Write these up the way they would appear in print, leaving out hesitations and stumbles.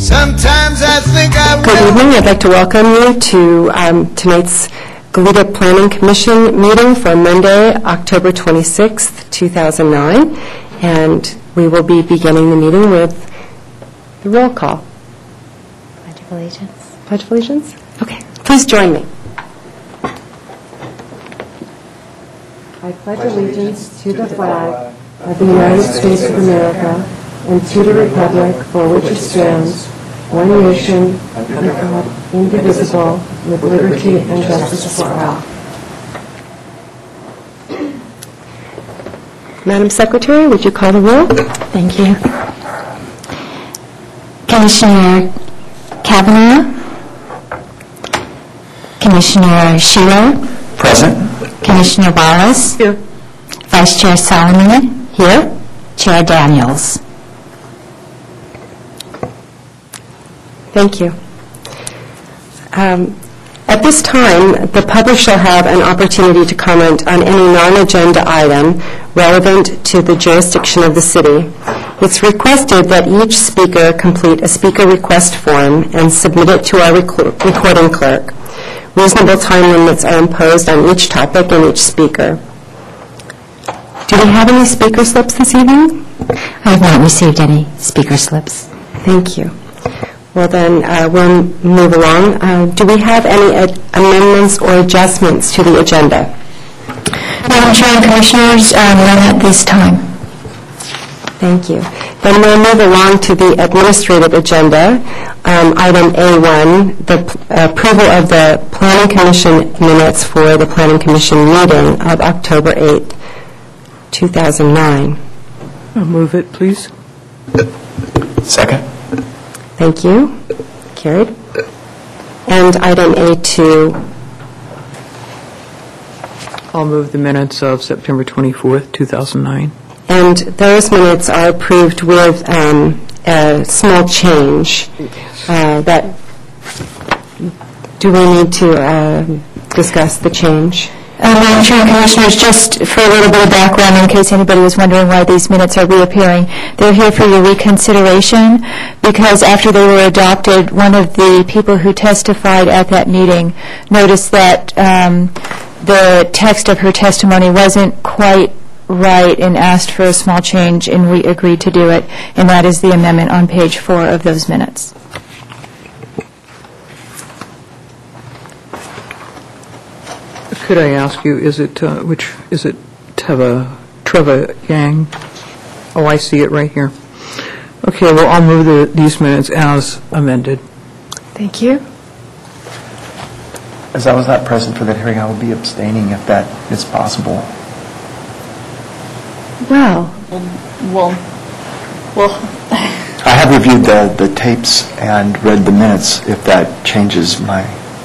Sometimes I think I will. Good evening. I'd like to welcome you to tonight's Goleta Planning Commission meeting for Monday, October 26th, 2009. And we will be beginning the meeting with the roll call. Pledge of Allegiance. Pledge of Allegiance? Okay. Please join me. I pledge allegiance to the flag of the United States of America and to the republic for which it stands, one nation, under God, indivisible, with liberty and justice for all. Madam Secretary, would you call the roll? Thank you. Commissioner Kavanaugh? Commissioner Shearer? Present. Commissioner Wallace? Here. Vice Chair Solomon? Here. Chair Daniels? Thank you. At this time, the public shall have an opportunity to comment on any non-agenda item relevant to the jurisdiction of the city. It's requested that each speaker complete a speaker request form and submit it to our recording clerk. Reasonable time limits are imposed on each topic and each speaker. Do we have any speaker slips this evening? I have not received any speaker slips. Thank you. Well, then we'll move along. Do we have any amendments or adjustments to the agenda? Madam Chair and Commissioners, none at this time. Thank you. Then we'll move along to the administrative agenda. Item A1, the approval of the Planning Commission minutes for the Planning Commission meeting of October 8th, 2009. I'll move it, please. Second. Thank you. Carried. And item A2. I'll move the minutes of September 24th, 2009. And those minutes are approved with a small change. Do we need to discuss the change? Madam Chair and Commissioners, just for a little bit of background in case anybody was wondering why these minutes are reappearing, they're here for your reconsideration because after they were adopted, one of the people who testified at that meeting noticed that the text of her testimony wasn't quite right and asked for a small change, and we agreed to do it, and that is the amendment on page 4 of those minutes. Could I ask you, is it Treva Yang? Oh, I see it right here. Okay, well, I'll move these minutes as amended. Thank you. As I was not present for that hearing, I will be abstaining if that is possible. Well, I have reviewed the tapes and read the minutes if that changes my...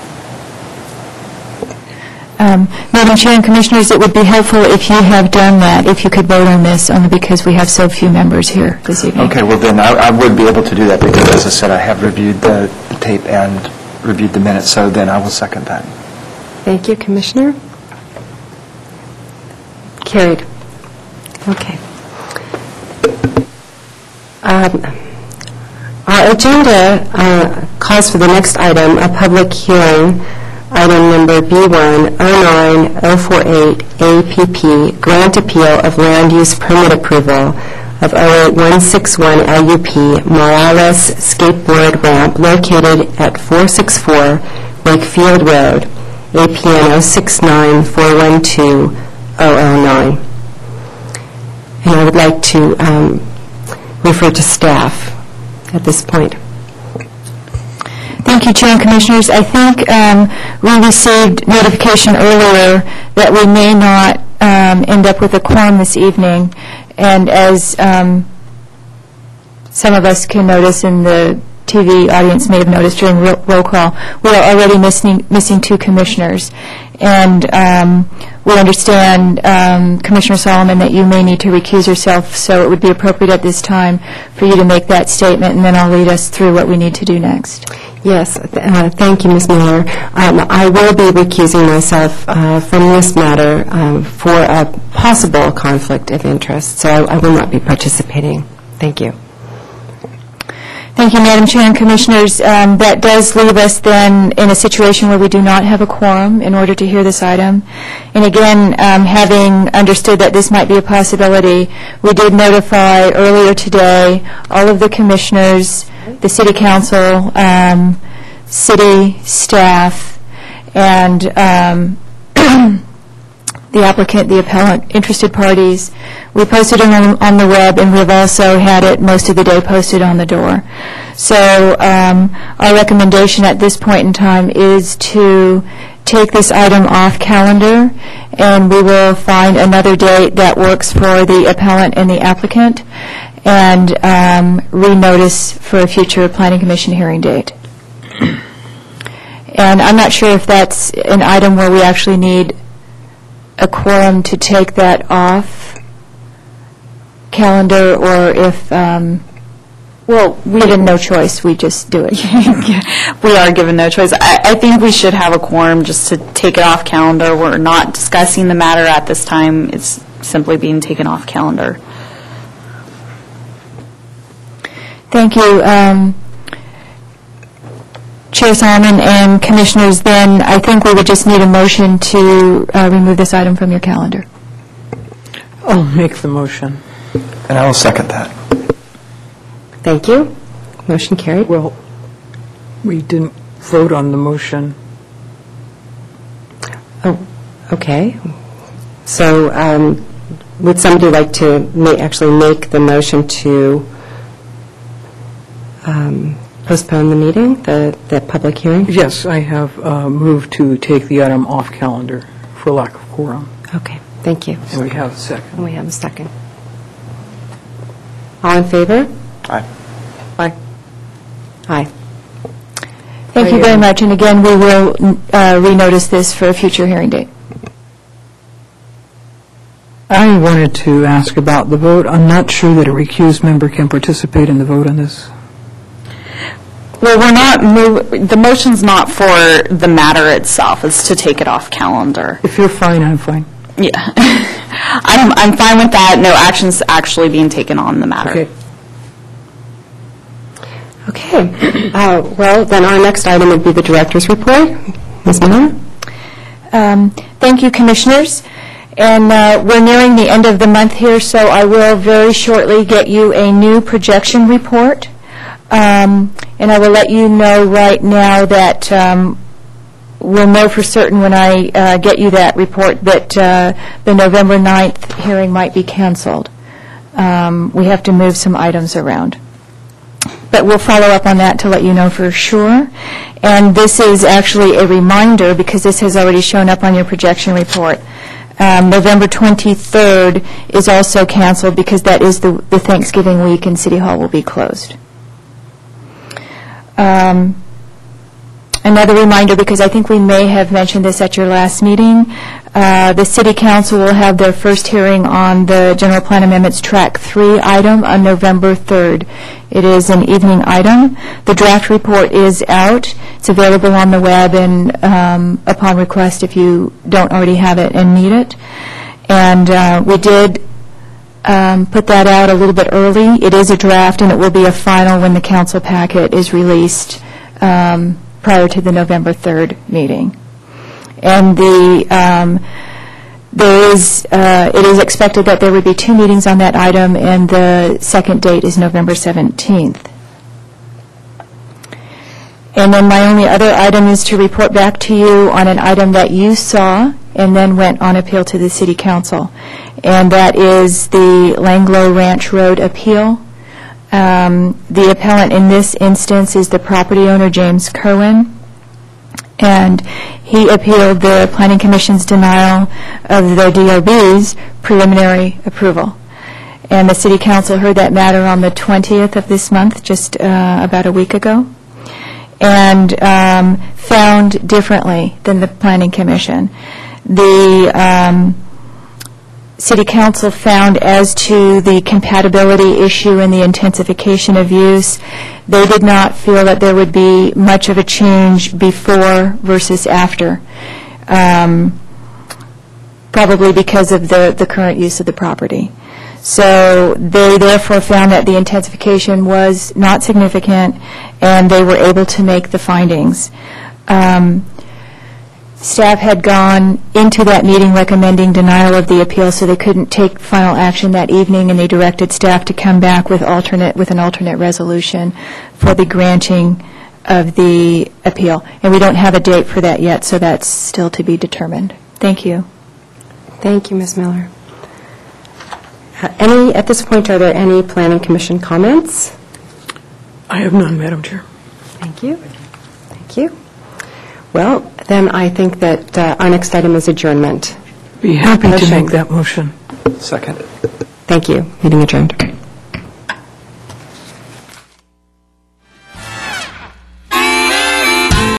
Madam Chair and Commissioners, it would be helpful if you have done that, if you could vote on this, only because we have so few members here this evening. Okay, well then I would be able to do that because, as I said, I have reviewed the tape and reviewed the minutes, so then I will second that. thank you, Commissioner. Carried. Okay. Our agenda calls for the next item, a public hearing, item number B1 09048 APP, grant appeal of land use permit approval of 08161 LUP Morales skateboard ramp located at 464 Wakefield Road, APN 069412009. And I would like to refer to staff at this point. Thank you, Chair and Commissioners. I think we received notification earlier that we may not end up with a quorum this evening, and as some of us can notice and the TV audience may have noticed during roll call, we are already missing 2 commissioners. And we understand, Commissioner Solomon, that you may need to recuse yourself, so it would be appropriate at this time for you to make that statement, and then I'll lead us through what we need to do next. Yes, thank you, Ms. Miller. I will be recusing myself from this matter for a possible conflict of interest, so I will not be participating. Thank you. Thank you, Madam Chair and Commissioners. That does leave us then in a situation where we do not have a quorum in order to hear this item. And again, having understood that this might be a possibility, we did notify earlier today all of the commissioners, the City Council, city staff, and the applicant, the appellant, interested parties. We posted it on the web, and we've also had it most of the day posted on the door. So our recommendation at this point in time is to take this item off calendar, and we will find another date that works for the appellant and the applicant, and renotice for a future Planning Commission hearing date. And I'm not sure if that's an item where we actually need a quorum to take that off calendar, or if, well, we have no choice, we just do it. We are given no choice. I think we should have a quorum just to take it off calendar. We're not discussing the matter at this time. It's simply being taken off calendar. Thank you. Chair Simon and Commissioners, then I think we would just need a motion to remove this item from your calendar. I'll make the motion. And I will second that. Thank you. Motion carried. Well, we didn't vote on the motion. Oh, okay. So would somebody like to actually make the motion to postpone the meeting, the public hearing? Yes, I have moved to take the item off calendar for lack of quorum. Okay, thank you. And we have a second. And we have a second. All in favor? Aye. Aye. Aye. Thank you very much. And again, we will renotice this for a future hearing date. I wanted to ask about the vote. I'm not sure that a recused member can participate in the vote on this. Well, we're not the motion's not for the matter itself. It's to take it off calendar. If you're fine, I'm fine. Yeah. I'm fine with that. No action's actually being taken on the matter. Okay. Okay. Well, then our next item would be the director's report. Ms. Miller? Thank you, Commissioners. And we're nearing the end of the month here, so I will very shortly get you a new projection report. And I will let you know right now that we'll know for certain when I get you that report that the November 9th hearing might be canceled. We have to move some items around. But we'll follow up on that to let you know for sure. And this is actually a reminder, because this has already shown up on your projection report. November 23rd is also canceled because that is the Thanksgiving week and City Hall will be closed. Another reminder, because I think we may have mentioned this at your last meeting, the City Council will have their first hearing on the General Plan Amendments Track 3 item on November 3rd. It is an evening item. The draft report is out. It's available on the web and upon request if you don't already have it and need it. And we did put that out a little bit early. It is a draft, and it will be a final when the council packet is released prior to the November 3rd meeting. And it is expected that there would be 2 meetings on that item, and the second date is November 17th. And then my only other item is to report back to you on an item that you saw and then went on appeal to the City Council, and that is the Langlo Ranch Road appeal. The appellant in this instance is the property owner, James Kerwin, and he appealed the Planning Commission's denial of the DRB's preliminary approval. And the City Council heard that matter on the 20th of this month, just about a week ago, and found differently than the Planning Commission. The City Council found, as to the compatibility issue and the intensification of use, they did not feel that there would be much of a change before versus after, probably because of the current use of the property. So they therefore found that the intensification was not significant, and they were able to make the findings. Staff had gone into that meeting recommending denial of the appeal, so they couldn't take final action that evening, and they directed staff to come back with an alternate resolution for the granting of the appeal. And we don't have a date for that yet, so that's still to be determined. Thank you. Thank you, Ms. Miller. At this point, are there any Planning Commission comments? I have none, Madam Chair. Thank you. Thank you. Well, then I think that our next item is adjournment. Be happy to Motion. make that motion. Second. Thank you. Meeting adjourned.